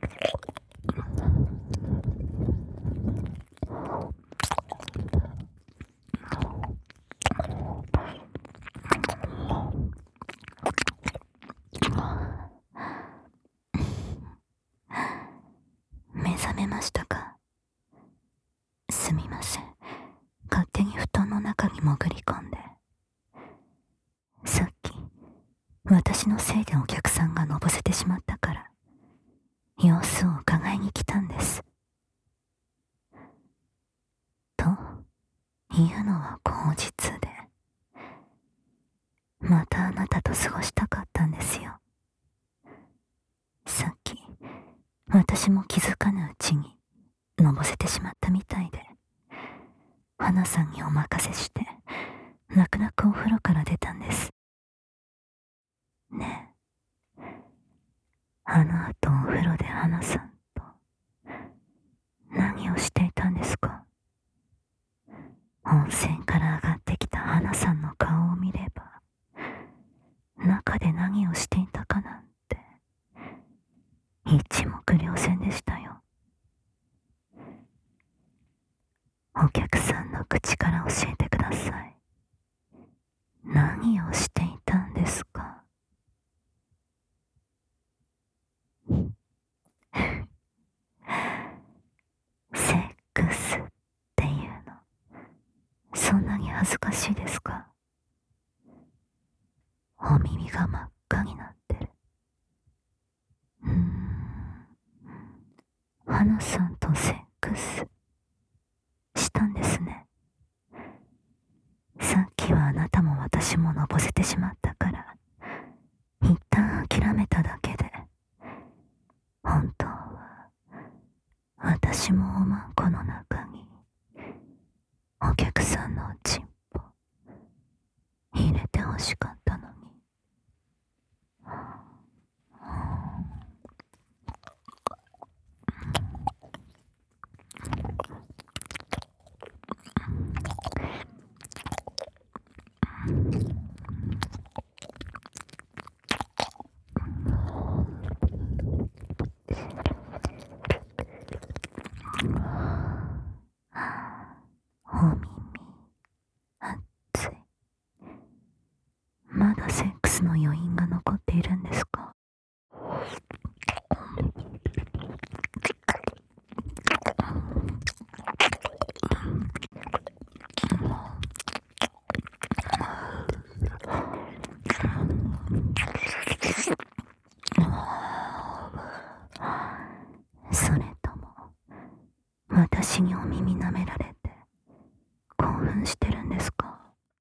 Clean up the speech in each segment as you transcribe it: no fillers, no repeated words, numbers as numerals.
目覚めましたか？すみません。勝手に布団の中に潜り込んで。さっき、私のせいでお客さんがのぼせてしまったから、様子を伺いに来たんです。というのは口実で、またあなたと過ごしたかったんですよ。さっき、私も気づかぬうちにのぼせてしまったみたいで、花さんにお任せして、泣く泣くお風呂から出たんです。ねえ、あの後お風呂で花さんと何をしていたんですか？温泉から上がってきた花さんの顔を見れば、中で何をしていたかなんて一目瞭然でしたよ。お客さんの口から教えてください。何をしていたんですか？セックスっていうの、そんなに恥ずかしいですか？お耳が真っ赤になってる。花さんとセックスしたんですね。さっきはあなたも私ものぼせてしまったから、一旦諦めただけで、本当は私もおまんこの中にお客さんのおちんぽ入れてほしかったのに。お耳熱い。まだセックスの余韻が残っているんですか？それとも私にお耳舐められて興奮してるんですか？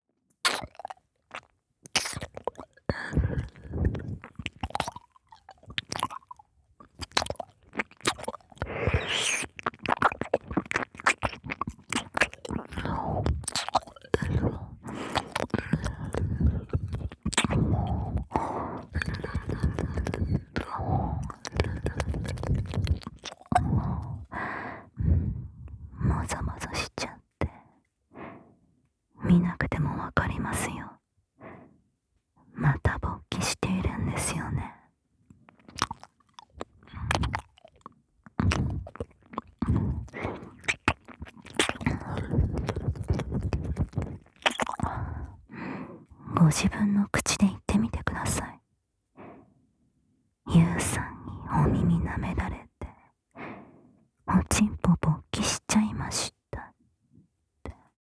もざもざしちゃって、見なくてもわかりますよ。また勃起しているんですよね。ご自分の口で言ってみてください。ゆうさんにお耳舐められて、おちんぽ勃起しちゃいましたって。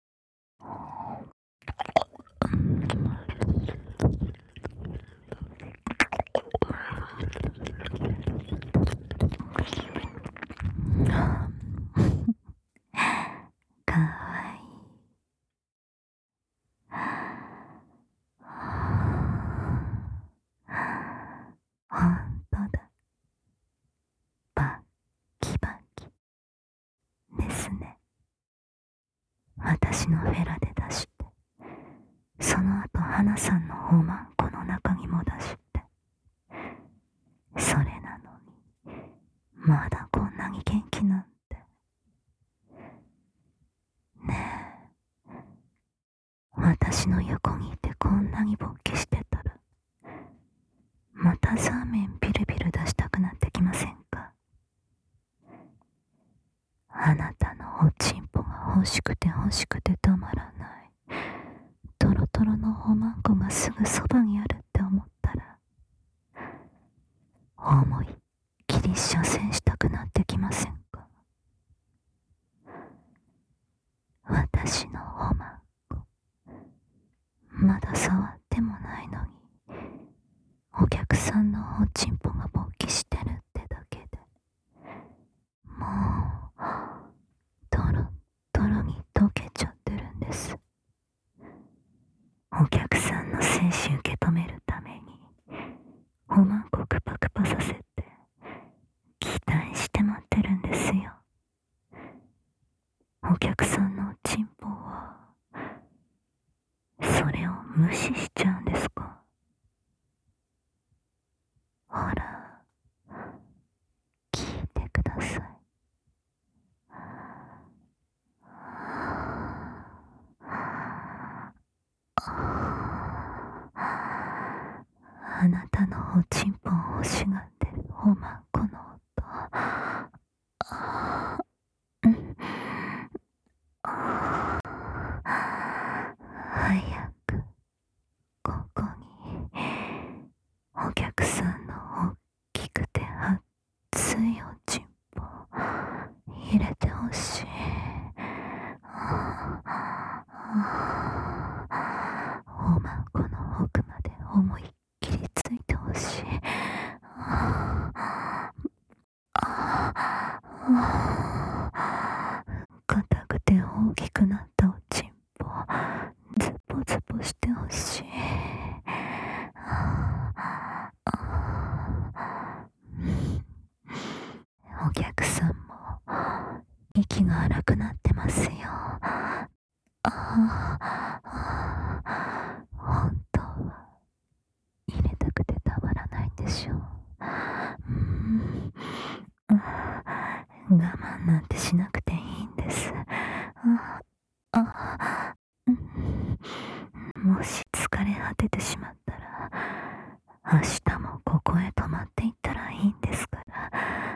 かわいい。ほんとだ。バッキバキですね。私のフェラで出して、その後花さんのおまんこの中にも出して、それなのにまだこんなに元気なんて。ねえ、私の横にいてこんなに勃起してたら、またザーメンビルビル出したくなってきませんか？ 欲しくて欲しくてたまらない。トロトロのおまんこがすぐそばにあるって思ったら、思いっきり射精したくなってきませんか？私のおまんこ、まだ触ってもないのに、お客さんのおちんぽが勃起してるってだけで、もう、トロトロに溶けちゃってるんです。お客さんの精子受け止めるために、おまんこクパクパさせて、期待して待ってるんですよ。お客さんのおちんぽは、それを無視しちゃうんですか？ほら、聞いてください。あなたのおちんぽを欲しがってるおまんこの音。早くここにお客さんのおっきくて熱いおちんぽ入れてほしい。おまんこの奥まで思いっきりついてほしい。硬くて大きくなったおちんぽズボズボしてほしい。お客さんも息が荒くなってますよ。本当は入れたくてたまらないんでしょう。我慢なんてしなくていいんです。もし疲れ果ててしまったら、明日もここへ泊まっていったらいいんですから。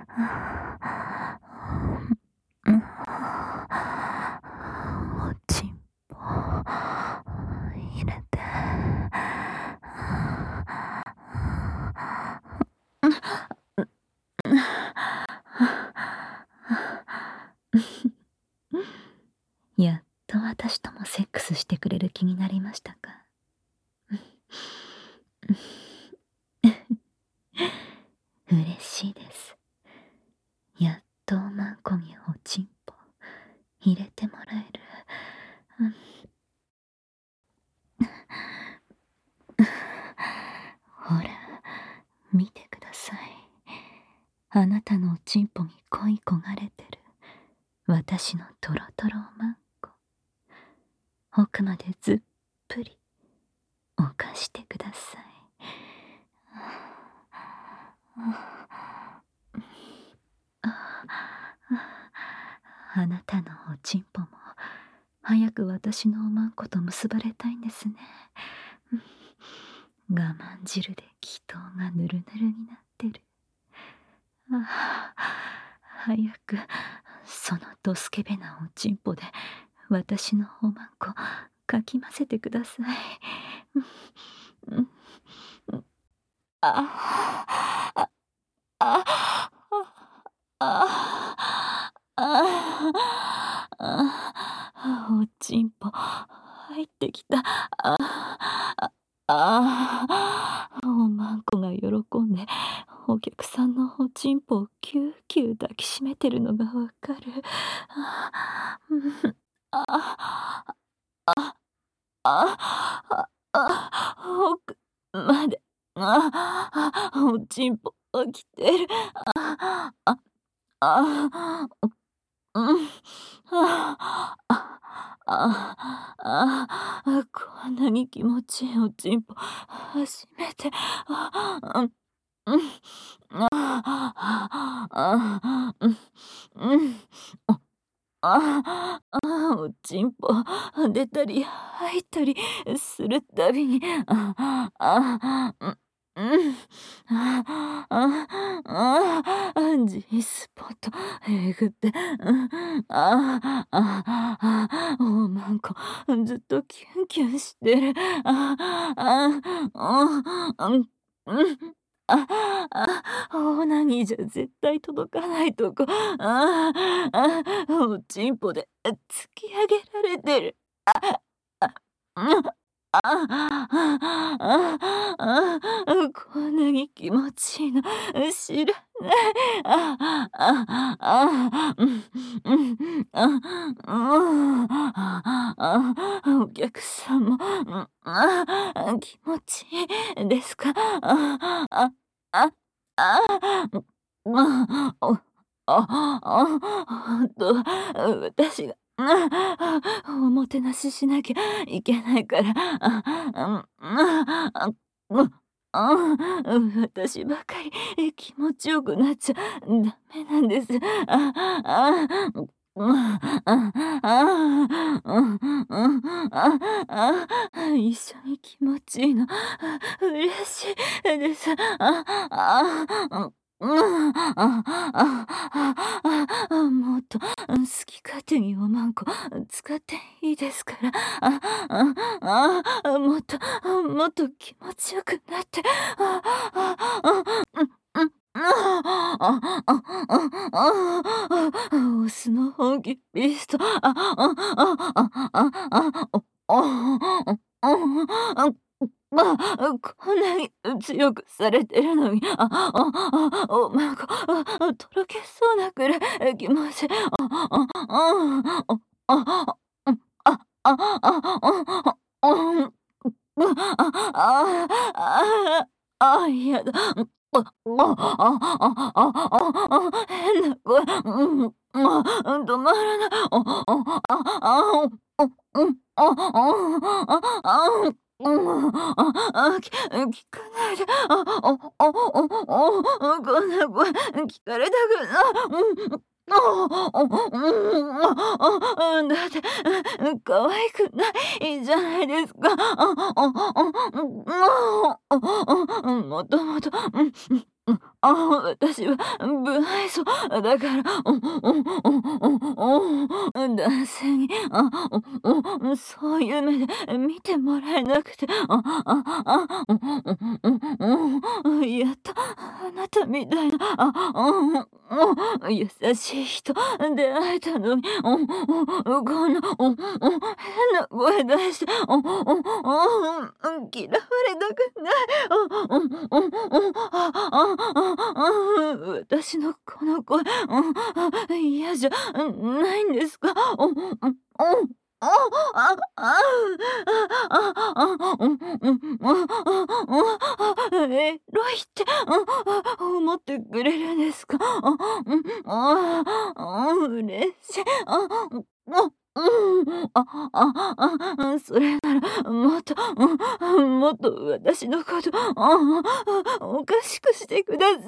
おちんぽ入れて。やっと私ともセックスしてくれる気になりましたか？嬉しいです。やっとおまんこにおちんぽ入れてもらえる。ほら、見てください。あなたのおちんぽに恋焦がれてる私のトロトロおまんこ、奥までずっぷり犯してください。あなたのおちんぽも早く私のおまんこと結ばれたいんですね。我慢汁で気筒がぬるぬるになってる。早くそのドスケベなおちんぽで私のおまんこかき混ぜてください。おちんぽ入ってきた。おまんこが喜んでお客さんのおちんぽをキューキュー抱きしめてるのがわかる。奥までおちんぽ来てる。こんなに気持ちいいおちんぽ初めて。おちんぽ出たり入ったりするたびに、 G スポットえぐって、おまんこ、ずっとキュンキュンしてる。ああ、うん、うん、オナニーじゃ絶対届かないとこ、おちんぽで突き上げられてる。うん。こんなに気持ちいいの知らない。うん、うん、お客さんも、気持ちいいですか？あ、おほんとは、私が、おもてなししなきゃいけないから、私ばかり、気持ちよくなっちゃダメなんです。あ、あ、一緒に気持ちいいの、嬉しいです。もっと、好き勝手におまんこ使っていいですから。もっと、もっと気持ちよくなって。あああうん、オスの本気ビスト。こんなに強くされてるのに、おまんこ、とろけそうなくらい気持ち、やだ。変な声、止まらない。聞かないで。こんな声聞かれたくない。だって、可愛くないじゃないですか。もともと、私は無愛想だから、男性に、そういう目で見てもらえなくて、やっとあなたみたいな、優しい人出会えたのに、こんな、変な声出して、嫌われたくない。私のこの声、嫌じゃないんですか？エロいって、思ってくれるんですか？嬉しい。それなら、もっと私のこと、おかしくしてください。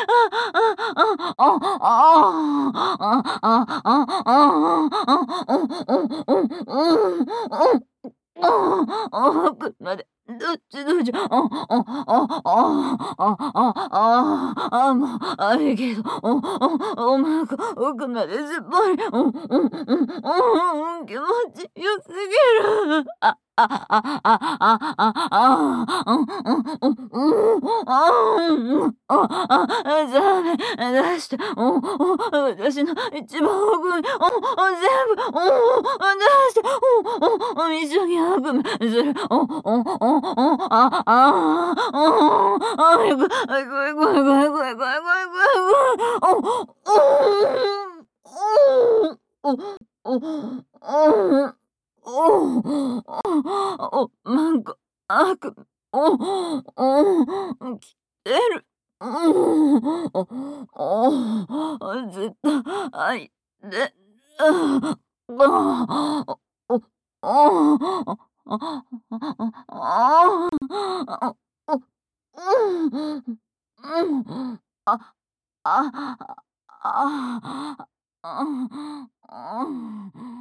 奥まで、どっちどっち、もう、いいけど、まく、奥まですっぽり、気持ちよすぎる。ダメ、出して、私の一番奥に、全部、出して、一緒に悪夢する。怖い怖い怖い怖い怖い怖い怖い怖い怖い怖い。なんか、悪来てる。ずっと愛で、あ、あ、あ、あ、あ、